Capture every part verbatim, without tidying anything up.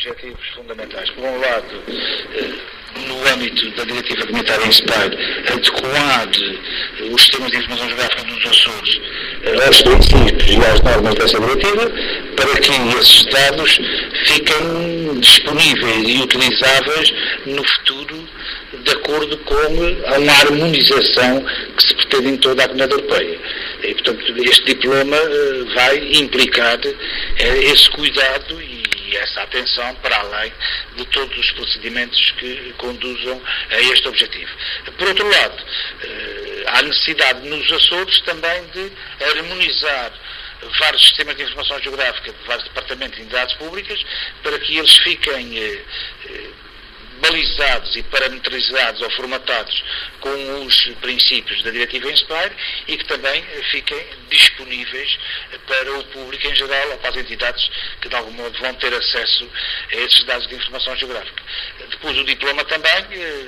objetivos fundamentais. Por um lado, no âmbito da Diretiva Comunitária Inspire, adequar os sistemas de informação geográfica nos Açores aos princípios e às normas dessa diretiva, para que esses dados fiquem disponíveis e utilizáveis no futuro, de acordo com uma harmonização que se pretende em toda a Comunidade Europeia. E, portanto, este diploma vai implicar esse cuidado e essa atenção para além de todos os procedimentos que conduzam a este objetivo. Por outro lado, há necessidade nos Açores também de harmonizar vários sistemas de informação geográfica de vários departamentos e entidades públicas para que eles fiquem eh, balizados e parametrizados ou formatados com os princípios da Diretiva Inspire e que também fiquem disponíveis para o público em geral ou para as entidades que de algum modo vão ter acesso a esses dados de informação geográfica. Depois o diploma também eh,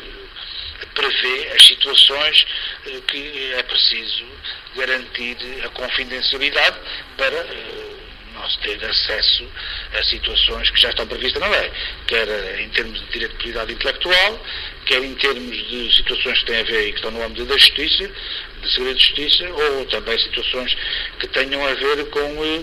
prevê as situações eh, que é preciso garantir a confidencialidade para eh, nós ter acesso a situações que já estão previstas na lei, quer em termos de direito de propriedade intelectual, quer em termos de situações que têm a ver e que estão no âmbito da justiça, de segredo de justiça, ou também situações que tenham a ver com eh,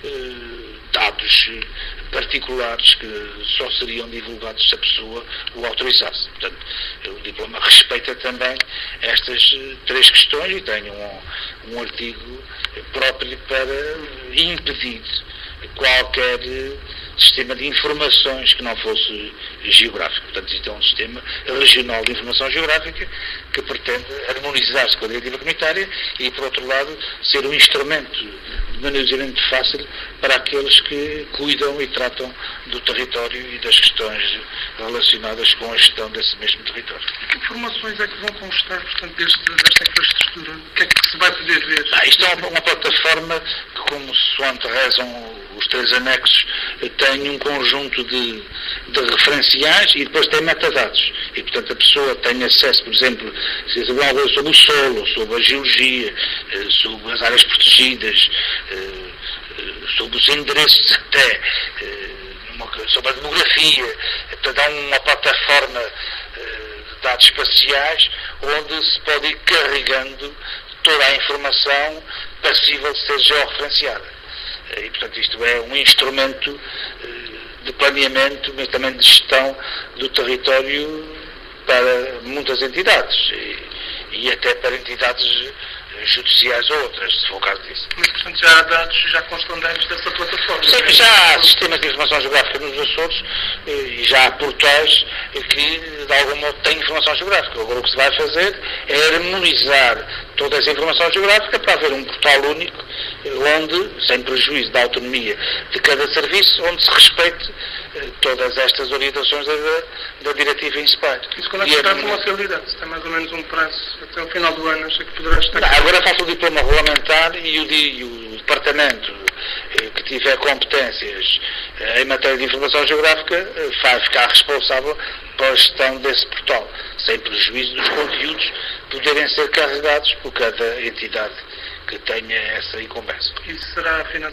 dados particulares que só seriam divulgados se a pessoa o autorizasse. Portanto, o diploma respeita também estas três questões e tem um, um artigo próprio para impedir qualquer sistema de informações que não fosse geográfico. Portanto, isto é um sistema regional de informação geográfica que pretende harmonizar-se com a diretiva comunitária e, por outro lado, ser um instrumento de manejamento fácil para aqueles que cuidam e tratam do território e das questões relacionadas com a gestão desse mesmo território. Que informações é que vão constar, portanto, deste, desta infraestrutura? O que é que se vai poder ver? Ah, isto é uma, uma plataforma que, como se rezam os três anexos, tem um conjunto de, de referenciais e depois tem metadados. E, portanto, a pessoa tem acesso, por exemplo, se saber algo sobre o solo, sobre a geologia, sobre as áreas protegidas, sobre os endereços até, sobre a demografia. Portanto, há uma plataforma de dados espaciais onde se pode ir carregando toda a informação passível de ser georreferenciada. E, portanto, isto é um instrumento de planeamento, mas também de gestão do território para muitas entidades e, e até para entidades judiciais ou outras, se for o caso disso. Mas, portanto, já há dados, já constam dados dessa plataforma? Sim, já há sistemas de informação geográfica nos Açores e já há portais que, de algum modo, têm informação geográfica. Agora, o que se vai fazer é harmonizar toda essa informação geográfica para haver um portal único onde, sem prejuízo da autonomia de cada serviço, onde se respeite todas estas orientações da, da Diretiva Inspire. Isso quando é que se trata de uma fiabilidade? Se tem mais ou menos um prazo até o final do ano, acho que poderá estar... Não, agora falta o diploma regulamentar e o, e o departamento que tiver competências em matéria de informação geográfica vai ficar responsável pela gestão desse portal, sem prejuízo dos conteúdos poderem ser carregados por cada entidade que tenha essa incumbência. Isso será, afinal,